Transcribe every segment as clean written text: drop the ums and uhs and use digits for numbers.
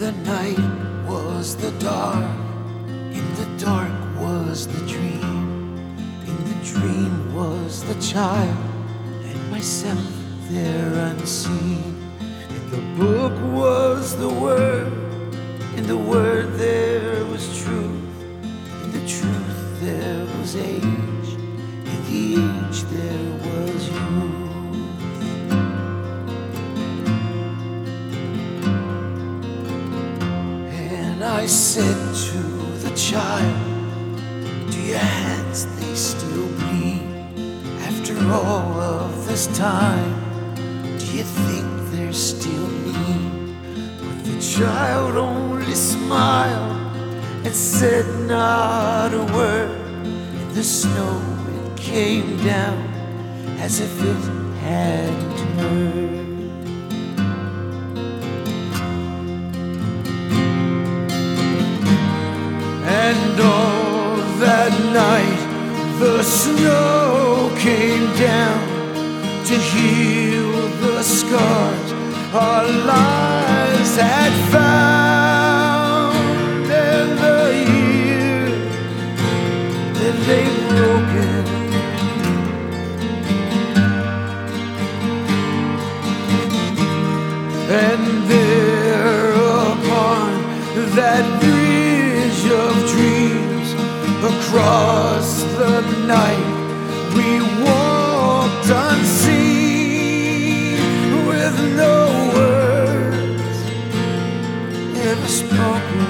the night was the dark, in the dark was the dream, in the dream was the child, and myself there unseen. In the book was the word, in the word there was truth, in the truth there was age, in the age there was you. I said to the child, do your hands, they still bleed? After all of this time, do you think there's still need? But the child only smiled and said not a word. In the snow it came down as if it hadn't heard. And all that night the snow came down to heal the scars our lives had found. And the years that lay broken, and there upon that bridge of dreams, across the night we walked unseen, with no words ever spoken.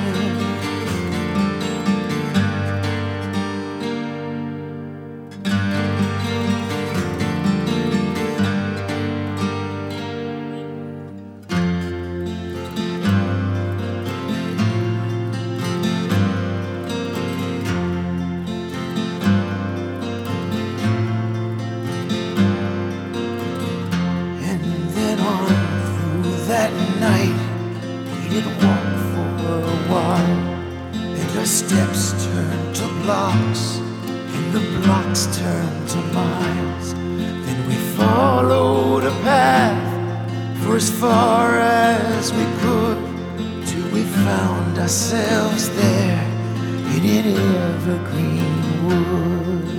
That night we did walk for a while, and our steps turned to blocks, and the blocks turned to miles. Then we followed a path for as far as we could, till we found ourselves there in an evergreen woods.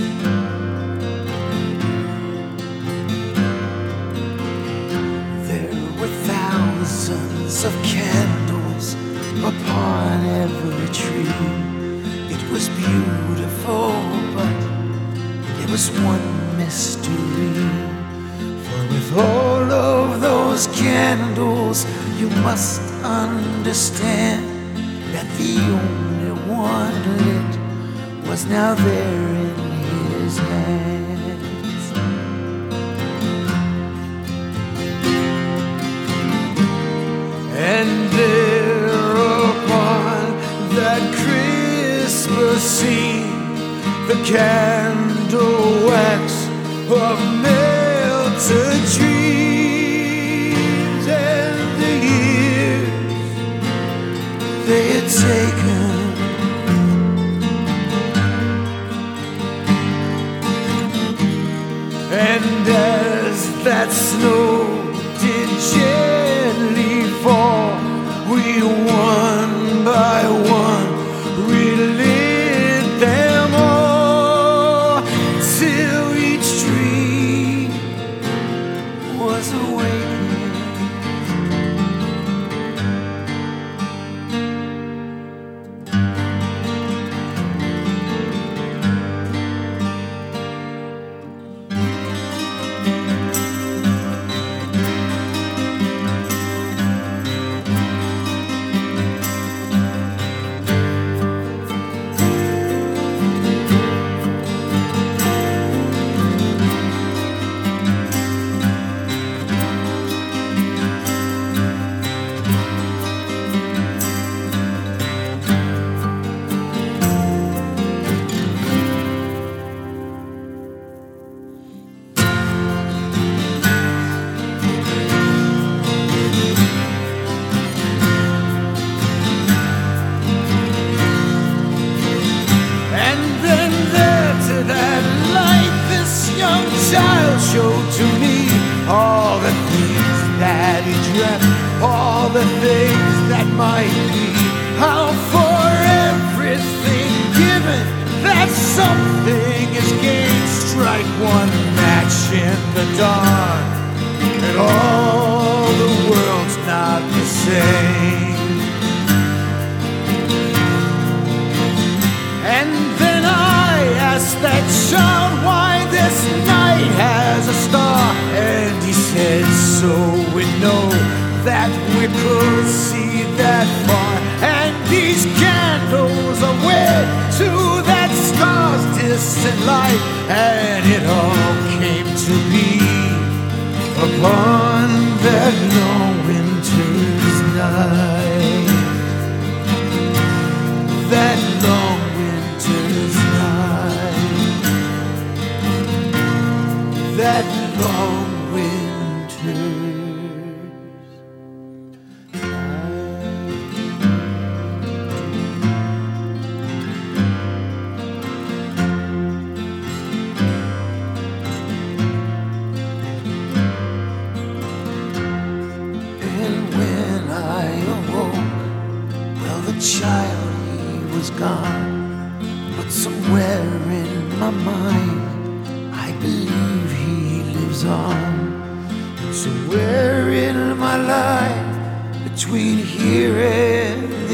Thousands of candles upon every tree. It was beautiful, but there was one mystery. For with all of those candles, you must understand that the only one lit was now there in his hands. And there upon that Christmas Eve, the candle wax of melted dreams, and the years they had taken, and as that snow did gently fall, we one by one relit them all, till each dream was awakened. might be, how for everything given that something is gained. Strike one match in the dark, and all the world's not the same. And then I asked that child why this night has a star, and he said, so we know that we could see that far. And these candles are way to that star's distant light, and it all came to be upon that long winter's night. That long winter's night. That long winter's night. The child, he was gone, but somewhere in my mind I believe he lives on. Somewhere in my life, between here and